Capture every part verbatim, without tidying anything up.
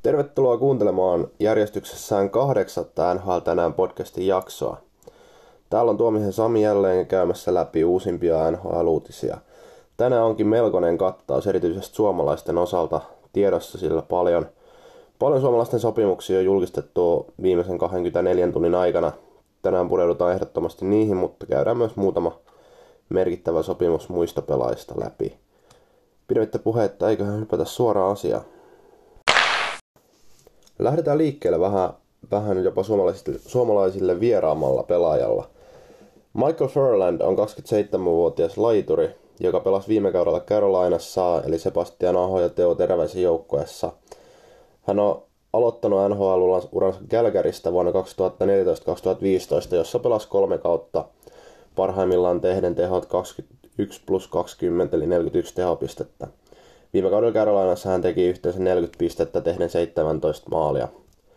Tervetuloa kuuntelemaan järjestyksessään kahdeksatta N H L tänään podcastin jaksoa. Täällä on Tuomisen Sami jälleen käymässä läpi uusimpia N H L-uutisia. Tänään onkin melkoinen kattaus erityisesti suomalaisten osalta tiedossa, sillä paljon, paljon suomalaisten sopimuksia on julkistettu viimeisen kaksikymmentäneljän tunnin aikana. Tänään pureudutaan ehdottomasti niihin, mutta käydään myös muutama merkittävä sopimus muista pelaajista läpi. Pidemmittä puhetta, eiköhän hypätä suoraan asiaan. Lähdetään liikkeelle vähän, vähän jopa suomalaisille, suomalaisille vieraamalla pelaajalla. Michael Ferland on kaksikymmentäseitsemänvuotias laituri, joka pelasi viime kaudella Carolinassa, eli Sebastian Aho ja Teo Teräväisen joukkueessa. Hän on aloittanut N H L-uransa Calgarysta vuonna kaksituhattaneljätoista kaksituhattaviisitoista, jossa pelasi kolme kautta parhaimmillaan tehden tehot kaksikymmentäyksi plus kaksikymmentä, eli neljäkymmentäyksi tehopistettä. Viime kaudella Carolinassa hän teki yhteensä neljäkymmentä pistettä tehden seitsemäntoista maalia.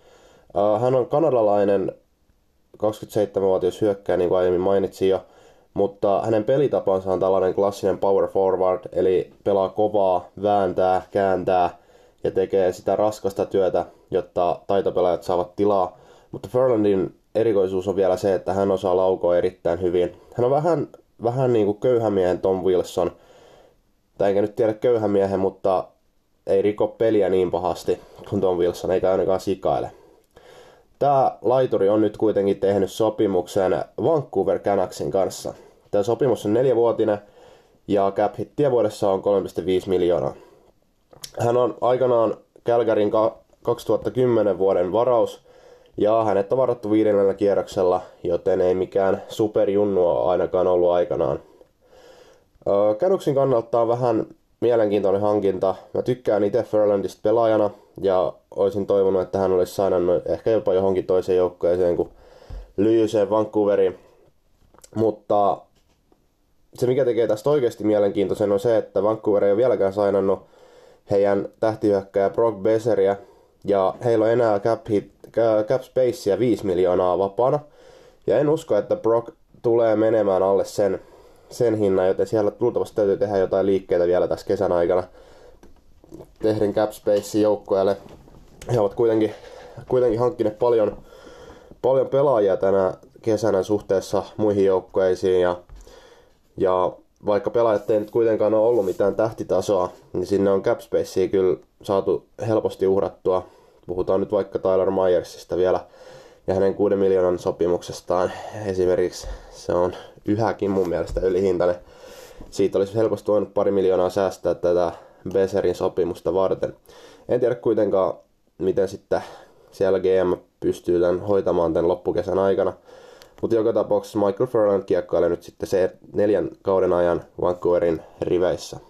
Hän on kanadalainen kaksikymmentäseitsemänvuotias hyökkääjä, niin kuin aiemmin mainitsin jo, mutta hänen pelitapansa on tällainen klassinen power forward, eli pelaa kovaa, vääntää, kääntää ja tekee sitä raskasta työtä, jotta taitopelaajat saavat tilaa. Mutta Ferlandin erikoisuus on vielä se, että hän osaa laukoa erittäin hyvin. Hän on vähän, vähän niin kuin köyhän miehen Tom Wilson, tai enkä nyt tiedä köyhän miehen, mutta ei riko peliä niin pahasti kuin Tom Wilson, eikä ainakaan sikaile. Tämä laituri on nyt kuitenkin tehnyt sopimuksen Vancouver Canucksin kanssa. Tämä sopimus on neljävuotinen ja cap hittiä vuodessa on kolme pilkku viisi miljoonaa. Hän on aikanaan Calgaryn kaksituhattakymmenen vuoden varaus ja hänet on varattu viidennellä kierroksella, joten ei mikään superjunnua ainakaan ollut aikanaan. Canucksin kannalta on vähän mielenkiintoinen hankinta. Mä tykkään itse Ferlandista pelaajana ja olisin toivonut, että hän olisi saanut ehkä jopa johonkin toiseen joukkueeseen kuin lyijyseen Vancouveriin. Mutta se mikä tekee tästä oikeasti mielenkiintoisen on se, että Vancouver ei ole vieläkään sainannut heidän tähtihyökkääjä Brock Besseria ja heillä on enää cap, hit, cap spacea viisi miljoonaa vapaana. Ja en usko, että Brock tulee menemään alle sen sen hinnan, joten siellä luultavasti täytyy tehdä jotain liikkeitä vielä tässä kesän aikana tehden cap spacea joukkueelle. He ovat kuitenkin, kuitenkin hankkineet paljon, paljon pelaajia tänä kesänä suhteessa muihin joukkueisiin ja, ja vaikka pelaajat ei nyt kuitenkaan ole ollut mitään tähtitasoa, niin sinne on cap spacea kyllä saatu helposti uhrattua. Puhutaan nyt vaikka Tyler Myersista vielä ja hänen kuuden miljoonan sopimuksestaan esimerkiksi. Se on yhäkin mun mielestä ylihintainen. Siitä olisi helposti voinut pari miljoonaa säästää tätä Besserin sopimusta varten. En tiedä kuitenkaan, miten sitten siellä G M pystyy tämän hoitamaan tämän loppukesän aikana. Mutta joka tapauksessa Michael Ferland kiekkailee nyt sitten se neljän kauden ajan Vancouverin riveissä.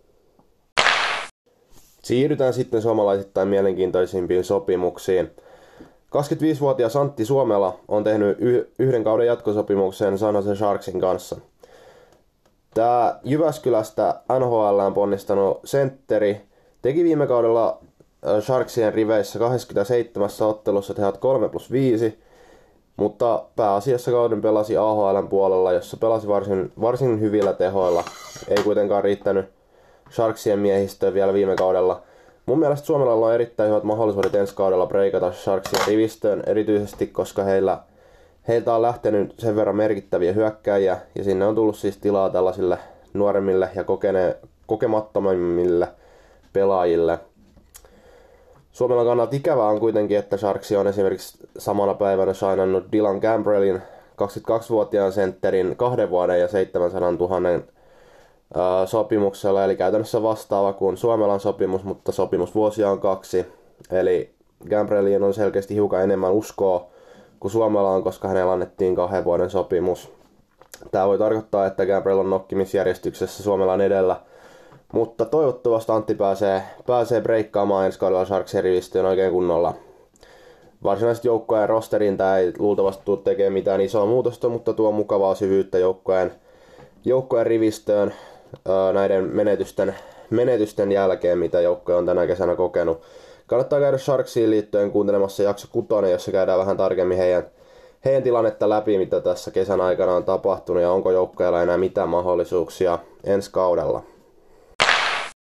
Siirrytään sitten suomalaisittain mielenkiintoisimpiin sopimuksiin. kaksikymmentäviisivuotias Antti Suomela on tehnyt y- yhden kauden jatkosopimuksen San Jose Sharksin kanssa. Tämä Jyväskylästä N H L:ään ponnistanut sentteri teki viime kaudella Sharksien riveissä kaksikymmentäseitsemän ottelussa tehot kolme plus viisi, mutta pääasiassa kauden pelasi A H L:n puolella, jossa pelasi varsin, varsin hyvillä tehoilla. Ei kuitenkaan riittänyt Sharksien miehistöön vielä viime kaudella. Mun mielestä Suomella on erittäin hyvät mahdollisuudet ensi kaudella breikata Sharksien rivistöön, erityisesti koska heillä, heiltä on lähtenyt sen verran merkittäviä hyökkääjiä, ja sinne on tullut siis tilaa tällaisille nuoremmille ja kokene, kokemattomimmille pelaajille. Suomella kannalta ikävää on kuitenkin, että Sharks on esimerkiksi samana päivänä signannut Dylan Gambrellin kaksikymmentäkaksivuotiaan sentterin kahden vuoden ja seitsemänsadantuhatta sopimuksella, eli käytännössä vastaava kuin Suomelan sopimus, mutta sopimusvuosia on kaksi. Eli Gambrelliin on selkeästi hiukan enemmän uskoa kuin Suomella on, koska hänellä annettiin kahden vuoden sopimus. Tämä voi tarkoittaa, että Gambrell on nokkimisjärjestyksessä Suomelan edellä, mutta toivottavasti Antti pääsee, pääsee breikkaamaan ensi kaudella Sharksin rivistöön oikein kunnolla. Varsinaisesti joukkueen rosteriin tämä ei luultavasti tule tekemään mitään isoa muutosta, mutta tuo mukavaa syvyyttä joukkueen, joukkueen rivistöön näiden menetysten, menetysten jälkeen, mitä joukkue on tänä kesänä kokenut. Kannattaa käydä Sharksiin liittyen kuuntelemassa jakso kutonen, jossa käydään vähän tarkemmin heidän, heidän tilannetta läpi, mitä tässä kesän aikana on tapahtunut ja onko joukkueella enää mitään mahdollisuuksia ensi kaudella.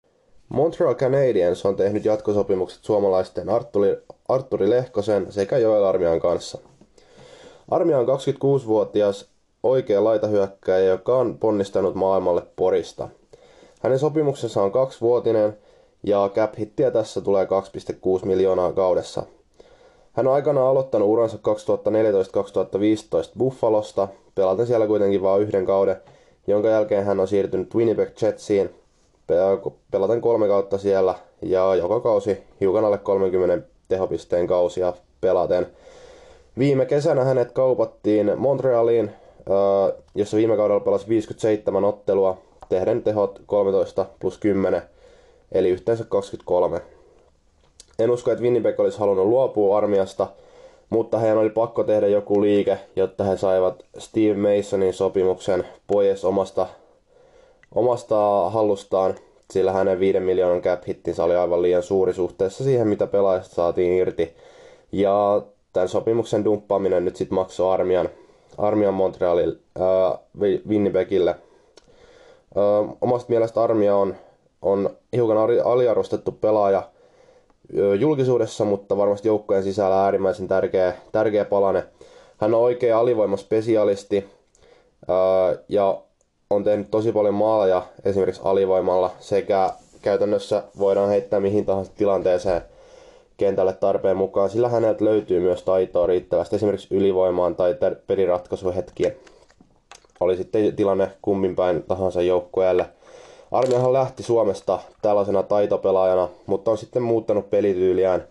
Montreal Canadiens on tehnyt jatkosopimukset suomalaisten Artturi, Artturi Lehkosen sekä Joel Armian kanssa. Armia on kaksikymmentäkuusivuotias oikea laitahyökkääjä, joka on ponnistanut maailmalle Porista. Hänen sopimuksensa on kaksivuotinen ja cap-hittiä tässä tulee kaksi pilkku kuusi miljoonaa kaudessa. Hän on aikanaan aloittanut uransa kaksituhattaneljätoista kaksituhattaviisitoista Buffalosta, pelaten siellä kuitenkin vain yhden kauden, jonka jälkeen hän on siirtynyt Winnipeg Jetsiin, pelaten kolme kautta siellä ja joka kausi hiukan alle kolmenkymmenen tehopisteen kausia pelaten. Viime kesänä hänet kaupattiin Montrealiin, jossa viime kaudella pelasi viisikymmentäseitsemän ottelua, tehden tehot kolmetoista plus kymmenen, eli yhteensä kaksikymmentäkolme. En usko, että Winnipeg olisi halunnut luopua Armiasta, mutta heidän oli pakko tehdä joku liike, jotta he saivat Steve Masonin sopimuksen pois omasta, omasta hallustaan, sillä hänen viiden miljoonan cap-hittinsä oli aivan liian suuri suhteessa siihen, mitä pelaajasta saatiin irti. Ja tämän sopimuksen dumppaaminen nyt sitten maksoi Armian, Armian Montrealille, äh, Winnipegille. Äh, omasta mielestä Armia on, on hiukan aliarvostettu pelaaja julkisuudessa, mutta varmasti joukkojen sisällä äärimmäisen tärkeä, tärkeä palane. Hän on oikea alivoimaspesialisti ää, ja on tehnyt tosi paljon maaleja esimerkiksi alivoimalla sekä käytännössä voidaan heittää mihin tahansa tilanteeseen kentälle tarpeen mukaan, sillä häneltä löytyy myös taitoa riittävästi esimerkiksi ylivoimaan tai peliratkaisuhetkiä. Oli sitten tilanne kummin päin tahansa joukkueelle. Armiahan lähti Suomesta tällaisena taitopelaajana, mutta on sitten muuttanut pelityyliään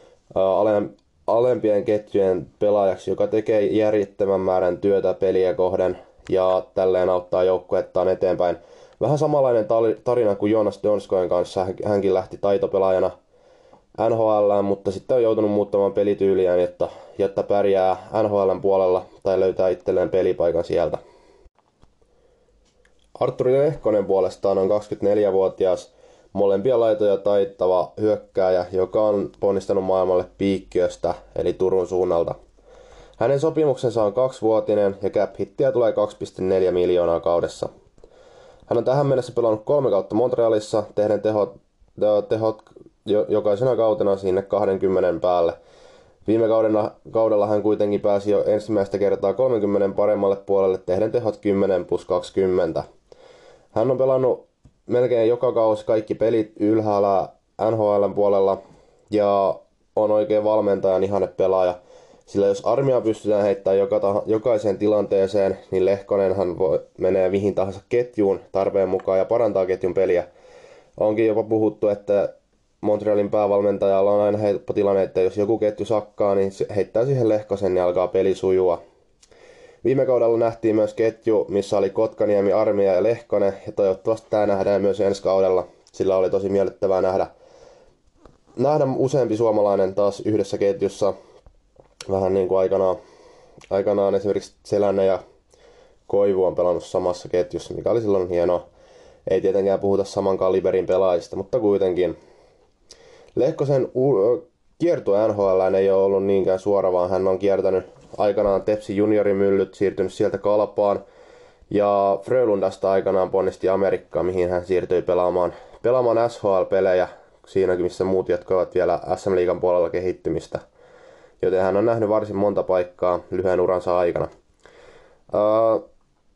alempien ketjujen pelaajaksi, joka tekee järjettömän määrän työtä peliä kohden ja tälleen auttaa joukkuettaan eteenpäin. Vähän samanlainen tarina kuin Joonas Donskoin kanssa, hänkin lähti taitopelaajana N H L:ään, mutta sitten on joutunut muuttamaan pelityyliään, jotta, jotta pärjää N H L:n puolella tai löytää itselleen pelipaikan sieltä. Artturi Lehkonen puolestaan on kaksikymmentäneljävuotias, molempia laitoja taittava hyökkääjä, joka on ponnistanut maailmalle Piikkiöstä, eli Turun suunnalta. Hänen sopimuksensa on kaksivuotinen ja cap-hittiä tulee kaksi pilkku neljä miljoonaa kaudessa. Hän on tähän mennessä pelannut kolme kautta Montrealissa, tehden tehot, tehot jokaisena kautena sinne kaksikymmentä päälle. Viime kaudella, kaudella hän kuitenkin pääsi jo ensimmäistä kertaa kolmekymmentä paremmalle puolelle, tehden tehot kymmenen plus kaksikymmentä. Hän on pelannut melkein joka kausi kaikki pelit ylhäällä N H L:n puolella ja on oikein valmentajan ihanne pelaaja. Sillä jos Armia pystytään heittämään joka taha, jokaiseen tilanteeseen, niin Lehkonenhan voi, menee mihin tahansa ketjuun tarpeen mukaan ja parantaa ketjun peliä. Onkin jopa puhuttu, että Montrealin päävalmentajalla on aina helppo tilanne, että jos joku ketju sakkaa, niin heittää siihen Lehkosen niin alkaa peli sujua. Viime kaudella nähtiin myös ketju, missä oli Kotkaniemi, Armia ja Lehkonen, ja toivottavasti tämä nähdään myös ensi kaudella, sillä oli tosi miellyttävää nähdä, nähdä useampi suomalainen taas yhdessä ketjussa. Vähän niin kuin aikanaan, aikanaan esimerkiksi Selänne ja Koivu on pelannut samassa ketjussa, mikä oli silloin hienoa. Ei tietenkään puhuta saman kaliberin pelaajista, mutta kuitenkin. Lehkosen u- kiertue N H L ei ole ollut niinkään suora, vaan hän on kiertänyt aikanaan Tepsi juniorimyllyt, siirtynyt sieltä Kalpaan. Ja Frölundasta aikanaan ponnisti Amerikkaan, mihin hän siirtyi pelaamaan, pelaamaan S H L-pelejä, siinä missä muut jatkoivat vielä S M-liigan puolella kehittymistä. Joten hän on nähnyt varsin monta paikkaa lyhyen uransa aikana. Uh,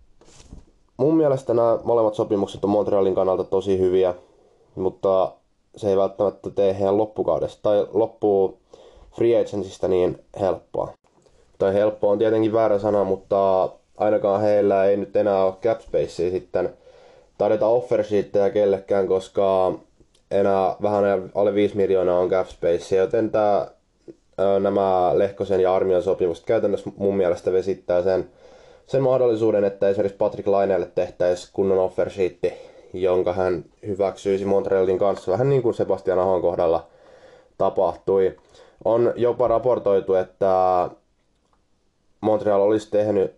mun mielestä nämä molemmat sopimukset on Montrealin kannalta tosi hyviä, mutta se ei välttämättä tee heidän loppukaudesta tai loppuu free agentsista niin helppoa. Tai helppo on tietenkin väärä sana, mutta ainakaan heillä ei nyt enää ole cap spacea sitten tarjota offer sheettejä kellekään, koska enää vähän alle viisi miljoonaa on cap spacea, joten tämä nämä Lehkosen ja Armian sopimukset käytännössä mun mielestä vesittää sen, sen mahdollisuuden, että esimerkiksi Patrick Laineelle tehtäisiin kunnon offer sheetti, jonka hän hyväksyisi Montrealin kanssa, vähän niin kuin Sebastian Ahon kohdalla tapahtui. On jopa raportoitu, että Montreal olisi tehnyt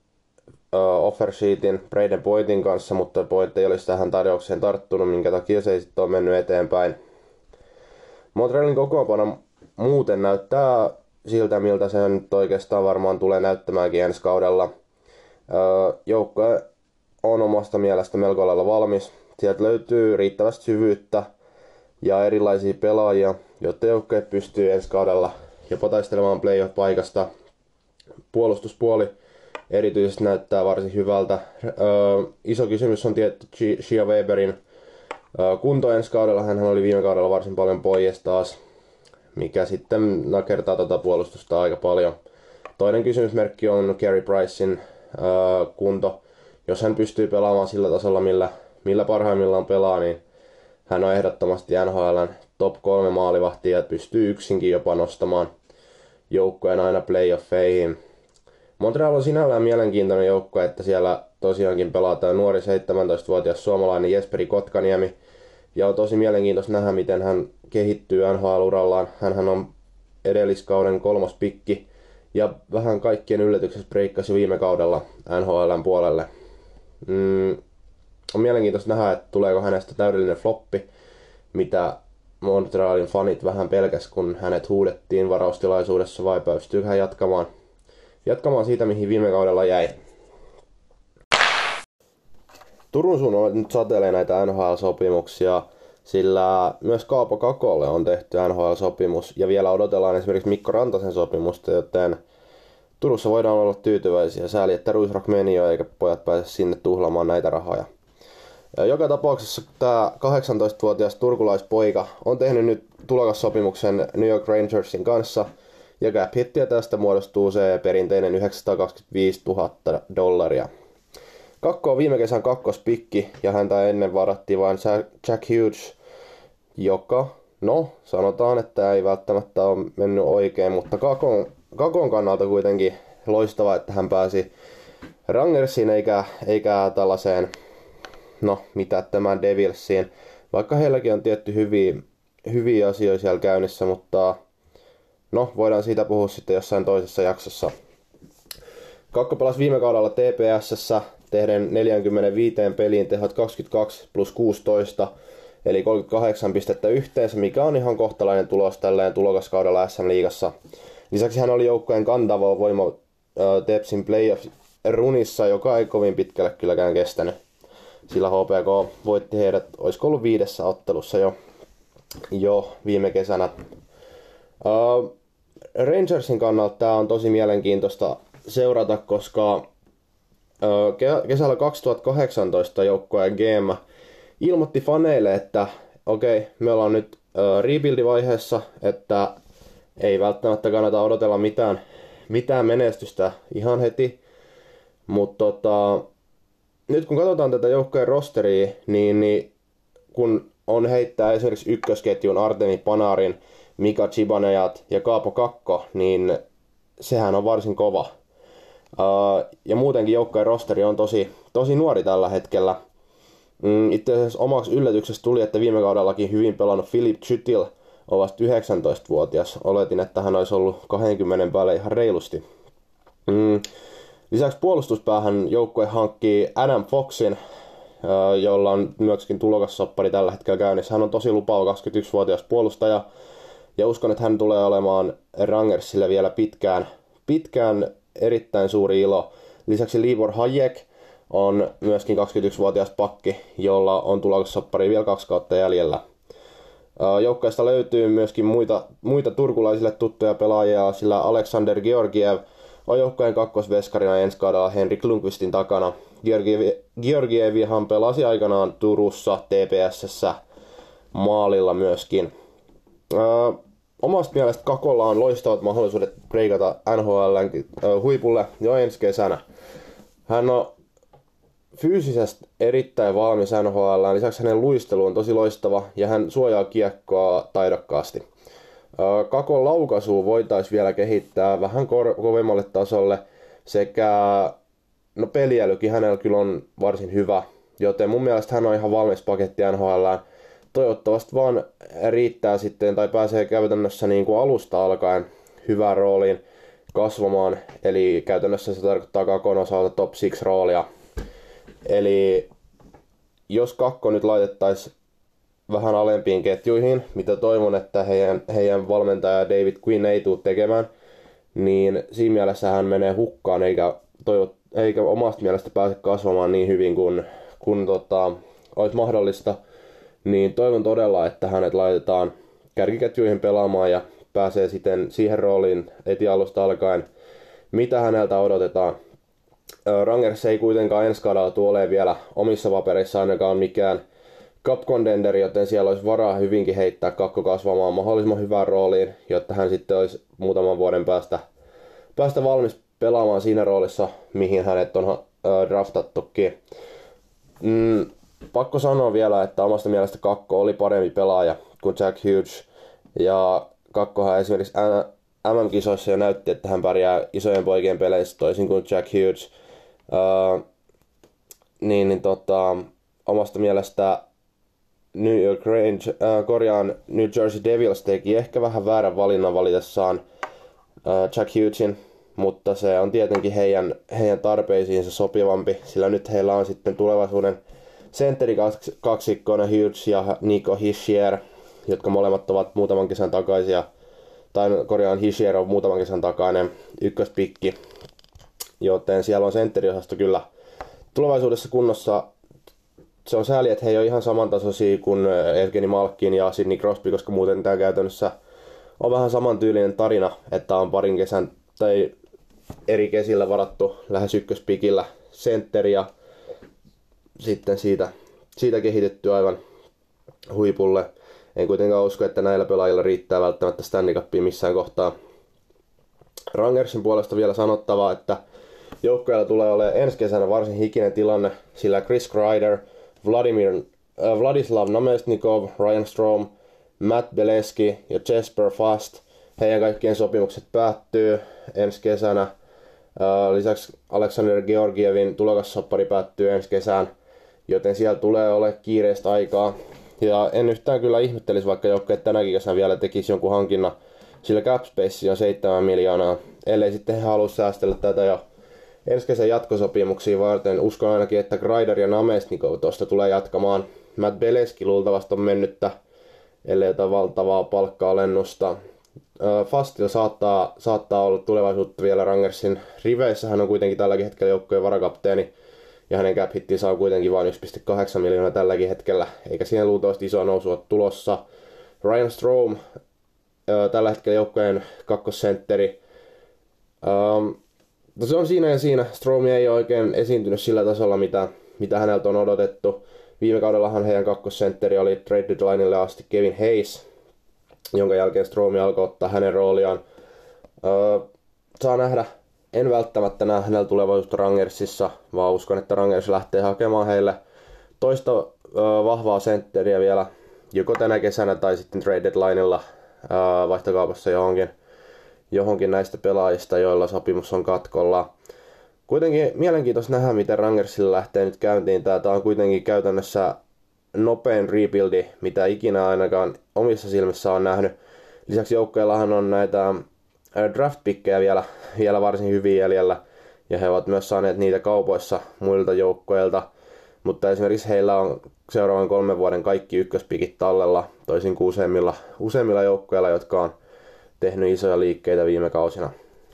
offer sheetin Braden Boydin kanssa, mutta Boyd ei olisi tähän tarjoukseen tarttunut, minkä takia se ei sitten ole mennyt eteenpäin. Montrealin kokoonpano muuten näyttää siltä, miltä se nyt oikeastaan varmaan tulee näyttämäänkin ensi kaudella. Joukkue on omasta mielestä melko lailla valmis. Sieltä löytyy riittävästi syvyyttä ja erilaisia pelaajia, jotta joukkue pystyy ensi kaudella jopa taistelemaan playoff-paikasta. Puolustuspuoli erityisesti näyttää varsin hyvältä. Öö, iso kysymys on tietty Shia Weberin öö, kunto ensi kaudella. Hän oli viime kaudella varsin paljon pois taas, mikä sitten nakertaa tätä puolustusta aika paljon. Toinen kysymysmerkki on Carey Pricein öö, kunto. Jos hän pystyy pelaamaan sillä tasolla, millä, millä parhaimmillaan pelaa, niin hän on ehdottomasti N H L:n top kolme maalivahtia ja pystyy yksinkin jopa nostamaan joukkueen aina playoffeihin. Montreal on sinällään mielenkiintoinen joukkue, että siellä tosiaankin pelaa tämä nuori seitsemäntoistavuotias suomalainen Jesperi Kotkaniemi. Ja on tosi mielenkiintoista nähdä, miten hän kehittyy N H L-urallaan. Hänhän on edelliskauden kolmas pikki ja vähän kaikkien yllätyksessä breikkasi viime kaudella N H L:n puolelle. Mm, on mielenkiintoista nähdä, että tuleeko hänestä täydellinen floppi, mitä Montrealin fanit vähän pelkäs, kun hänet huudettiin varaustilaisuudessa, vai pystyykö hän jatkamaan, jatkamaan siitä, mihin viime kaudella jäi. Turun suunnalla nyt satelee näitä N H L-sopimuksia, sillä myös Kaapo Kakolle on tehty N H L-sopimus, ja vielä odotellaan esimerkiksi Mikko Rantasen sopimusta, joten Turussa voidaan olla tyytyväisiä. Sääli, että Ruisrock meni jo, eikä pojat pääse sinne tuhlaamaan näitä rahoja. Ja joka tapauksessa tämä kahdeksantoistavuotias turkulaispoika on tehnyt nyt tulokassopimuksen New York Rangersin kanssa, ja cap hittiä tästä muodostuu se perinteinen yhdeksänsataakaksikymmentäviisituhatta dollaria. Kakko on viime kesän kakkospikki, ja häntä ennen varattiin vain Jack Hughes, joka, no sanotaan, että ei välttämättä ole mennyt oikein, mutta Kakon, Kakon kannalta kuitenkin loistava, että hän pääsi Rangersiin eikä, eikä tällaiseen, no mitä tämän Devilsiin, vaikka heilläkin on tietty hyviä, hyviä asioita siellä käynnissä, mutta no voidaan siitä puhua sitten jossain toisessa jaksossa. Kakko pelasi viime kaudella T P S:ssä tehden neljäkymmentäviisi peliin tehot kaksikymmentäkaksi plus kuusitoista, eli kolmekymmentäkahdeksan pistettä yhteensä, mikä on ihan kohtalainen tulos tälleen tulokaskaudella S M-liigassa. Lisäksi hän oli joukkueen kantava voima äh, Tepsin playoff-runissa, joka ei kovin pitkälle kylläkään kestänyt. Sillä H P K voitti heidät, olisiko ollut viidessä ottelussa jo, jo viime kesänä. Uh, Rangersin kannalta tämä on tosi mielenkiintoista seurata, koska uh, kesällä kaksituhattakahdeksantoista joukkueen G M ilmoitti faneille, että okei, okay, me ollaan nyt uh, rebuild-vaiheessa, että ei välttämättä kannata odotella mitään, mitään menestystä ihan heti, mutta tota, nyt kun katsotaan tätä joukkojen rosteria, niin, niin kun on heittää esimerkiksi ykkösketjun Artemi Panarin, Mika Zibanejad ja Kaapo Kakko, niin sehän on varsin kova. Uh, ja muutenkin joukkojen rosteri on tosi, tosi nuori tällä hetkellä. Mm, itse asiassa omaksi yllätyksestä tuli, että viime kaudellakin hyvin pelannut Philip Chytil on vasta yhdeksäntoistavuotias. Oletin, että hän olisi ollut kaksikymmentä päälle ihan reilusti. Mm. Lisäksi puolustuspäähän joukkue hankkii Adam Foxin, jolla on myöskin tulokassoppari tällä hetkellä käynnissä. Hän on tosi lupaava kaksikymmentäyksivuotias puolustaja, ja uskon, että hän tulee olemaan Rangersille vielä pitkään, pitkään erittäin suuri ilo. Lisäksi Libor Hajek on myöskin kaksikymmentäyksivuotias pakki, jolla on tulokassoppari vielä kaksi kautta jäljellä. Joukkueesta löytyy myöskin muita, muita turkulaisille tuttuja pelaajia, sillä Alexander Georgiev on joukkueen kakkosveskarina ensi kaudella Henrik Lundqvistin takana. Georgievihan pelasi aikanaan Turussa, T P S:ssä, maalilla myöskin. Öö, omasta mielestä Kakolla on loistavat mahdollisuudet breikata N H L:n huipulle jo ensi kesänä. Hän on fyysisesti erittäin valmis N H L:ään, lisäksi hänen luistelu on tosi loistava ja hän suojaa kiekkoa taidokkaasti. Kakon laukaisua voitaisiin vielä kehittää vähän kor- kovemmalle tasolle sekä no peliälykin hänellä kyllä on varsin hyvä, joten mun mielestä hän on ihan valmis paketti N H L:ään. Toivottavasti vaan riittää sitten tai pääsee käytännössä niin kuin alusta alkaen hyvään rooliin kasvamaan, eli käytännössä se tarkoittaa Kakon osalta top kuusi roolia. Eli jos Kakko nyt laitettaisiin vähän alempiin ketjuihin, mitä toivon, että heidän, heidän valmentaja David Quinn ei tule tekemään, niin siinä mielessä hän menee hukkaan, eikä, toivot, eikä omasta mielestä pääse kasvamaan niin hyvin kuin kun, tota, olisi mahdollista. niin toivon todella, että hänet laitetaan kärkiketjuihin pelaamaan ja pääsee sitten siihen rooliin heti alusta alkaen, mitä häneltä odotetaan. Rangers ei kuitenkaan ensi kaudella tule olemaan vielä omissa papereissa ainakaan mikään cup contender, joten siellä olisi varaa hyvinkin heittää Kakko kasvamaan mahdollisimman hyvään rooliin, jotta hän sitten olisi muutaman vuoden päästä, päästä valmis pelaamaan siinä roolissa, mihin hänet on draftattukin. Mm, pakko sanoa vielä, että omasta mielestä Kakko oli parempi pelaaja kuin Jack Hughes, ja Kakkohan esimerkiksi M M-kisoissa jo näytti, että hän pärjää isojen poikien peleissä toisin kuin Jack Hughes. Uh, niin, niin tota, omasta mielestä New York Rangers, uh, korjaan New Jersey Devils teki ehkä vähän väärän valinnan valitessaan uh, Jack Hughesin, mutta se on tietenkin heidän, heidän tarpeisiinsa sopivampi, sillä nyt heillä on sitten tulevaisuuden sentterikaksikkona Hughes ja Nico Hischier, jotka molemmat ovat muutaman kesän takaisia, tai korjaan Hischier on muutaman kesän takainen ykköspikki, joten siellä on sentteriosasto kyllä tulevaisuudessa kunnossa. Se on sääli, että he ei ole ihan samantasoisia kuin Evgeni Malkin ja Sidney Crosby, koska muuten tämä käytännössä on vähän samantyylinen tarina, että on parin kesän tai eri kesillä varattu lähes ykköspikillä sentteri ja sitten siitä, siitä kehitetty aivan huipulle. En kuitenkaan usko, että näillä pelaajilla riittää välttämättä Stanley Cupia missään kohtaa. Rangersin puolesta vielä sanottavaa, että joukkueella tulee olemaan ensi kesänä varsin hikinen tilanne, sillä Chris Kreider, Vladimir, äh, Vladislav Namestnikov, Ryan Strome, Matt Beleskey ja Jesper Fast, heidän kaikkien sopimukset päättyy ensi kesänä. Äh, lisäksi Alexander Georgievin tulokassoppari päättyy ensi kesään, joten siellä tulee olemaan kiireistä aikaa. Ja en yhtään kyllä ihmettelisi, vaikka joukkueet tänäkin kesänä vielä tekisi jonkun hankinnan, sillä cap space on seitsemän miljoonaa, ellei sitten he halua säästellä tätä jo ensi kesän jatkosopimuksia varten. Uskon ainakin, että Kreider ja Namestnikov tuosta tulee jatkamaan. Matt Beleskey luultavasti on mennyttä, ellei jotain valtavaa palkka-alennusta. Fastil saattaa, saattaa olla tulevaisuutta vielä Rangersin riveissä. Hän on kuitenkin tälläkin hetkellä joukkueen varakapteeni, ja hänen cap hittinsä on kuitenkin vain yksi pilkku kahdeksan miljoonaa tälläkin hetkellä, eikä siihen luultavasti iso nousu ole tulossa. Ryan Strome, tällä hetkellä joukkueen kakkosentteri. Um, no se on siinä ja siinä. Strome ei ole oikein esiintynyt sillä tasolla, mitä, mitä häneltä on odotettu. Viime kaudellahan heidän kakkosentteri oli trade deadlinelle asti Kevin Hayes, jonka jälkeen Strome alkoi ottaa hänen rooliaan. Uh, saa nähdä. En välttämättä näe hänellä tulevaisuutta Rangersissa, vaan uskon, että Rangers lähtee hakemaan heille toista uh, vahvaa sentteriä vielä joko tänä kesänä tai sitten trade deadlinella uh, vaihtokaupassa johonkin, johonkin näistä pelaajista, joilla sopimus on katkolla. Kuitenkin mielenkiintoista nähdä, miten Rangersilla lähtee nyt käyntiin. Tämä on kuitenkin käytännössä nopein rebuildi, mitä ikinä ainakaan omissa silmissä on nähnyt. Lisäksi joukkueellahan on näitä draft-pikkejä vielä, vielä varsin hyvin jäljellä, ja he ovat myös saaneet niitä kaupoissa muilta joukkoilta, mutta esimerkiksi heillä on seuraavan kolmen vuoden kaikki ykköspikit tallella, toisin kuin useimmilla, useimmilla joukkoilla, jotka on tehnyt isoja liikkeitä viime kausina.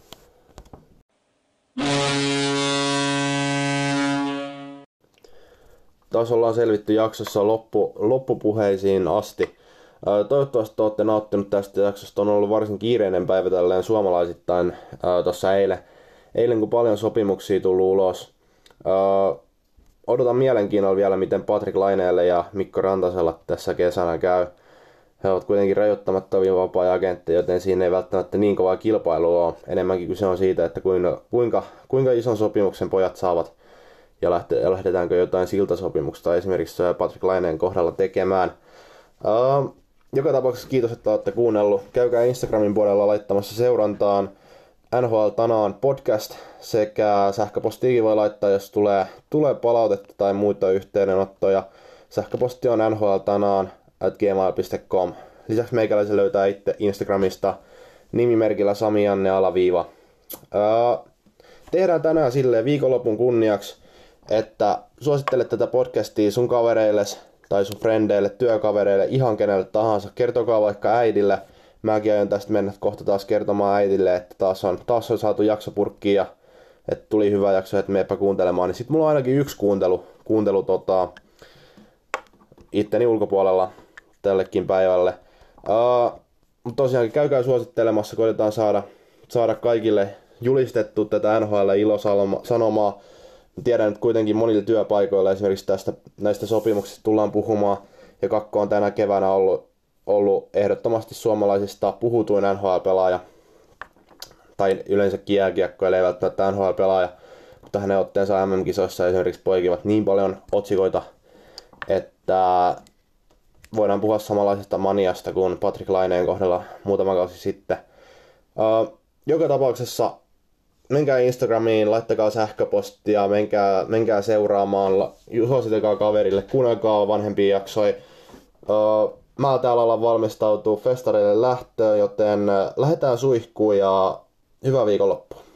Taas ollaan selvitty jaksossa loppu, loppupuheisiin asti. Toivottavasti olette nauttinut tästä jaksosta. On ollut varsin kiireinen päivä tälleen suomalaisittain tuossa eilen. Eilen kun paljon sopimuksia tullut ulos. Odotan mielenkiinnolla vielä, miten Patrik Laineelle ja Mikko Rantasella tässä kesänä käy. He ovat kuitenkin rajoittamattomia vapaa-agentteja, joten siinä ei välttämättä niin kovaa kilpailua ole. Enemmänkin kyse on siitä, että kuinka, kuinka, kuinka ison sopimuksen pojat saavat ja lähdetäänkö jotain siltasopimuksesta esimerkiksi Patrik Laineen kohdalla tekemään. Uh, joka tapauksessa kiitos, että olette kuunnellut. Käykää Instagramin puolella laittamassa seurantaan N H L Tanaan podcast sekä sähköpostiikin voi laittaa, jos tulee, tulee palautetta tai muita yhteydenottoja. Sähköposti on n h l tanaan at gmail piste com. Lisäksi meikäläisen löytää itse Instagramista nimimerkillä Sami Janne alaviiva. Uh, tehdään tänään silleen viikonlopun kunniaksi, että suosittelet tätä podcastia sun kavereilles tai sun frendeille, työkavereille, ihan kenelle tahansa. Kertokaa vaikka äidille. Mäkin aion tästä mennä kohta taas kertomaan äidille, että taas on, taas on saatu jakso purkkiin ja että tuli hyvä jakso, että meepä kuuntelemaan. Niin sit mulla on ainakin yksi kuuntelu, kuuntelu tota, itteni ulkopuolella tällekin päivälle. Uh, mutta tosiaan käykää suosittelemassa, koitetaan saada, saada kaikille julistettu tätä N H L-ilosanomaa. Tiedän, että kuitenkin monilla työpaikoilla esimerkiksi tästä, näistä sopimuksista tullaan puhumaan, ja Kakko on tänä keväänä ollut, ollut ehdottomasti suomalaisista puhutuin N H L-pelaaja, tai yleensäkin jääkiekkoilija, ei välttämättä N H L-pelaaja, mutta hänen otteensa M M-kisoissa esimerkiksi poikivat niin paljon otsikoita, että voidaan puhua samanlaisesta maniasta kuin Patrik Laineen kohdalla muutama kausi sitten. Uh, joka tapauksessa menkää Instagramiin, laittakaa sähköpostia, menkää, menkää seuraamaan, suositelkaa kaverille, kuunnelkaa vanhempia jaksoja. Uh, mä täällä ollaan valmistautuu festareille lähtöön, joten lähdetään suihkuun ja hyvää viikonloppua.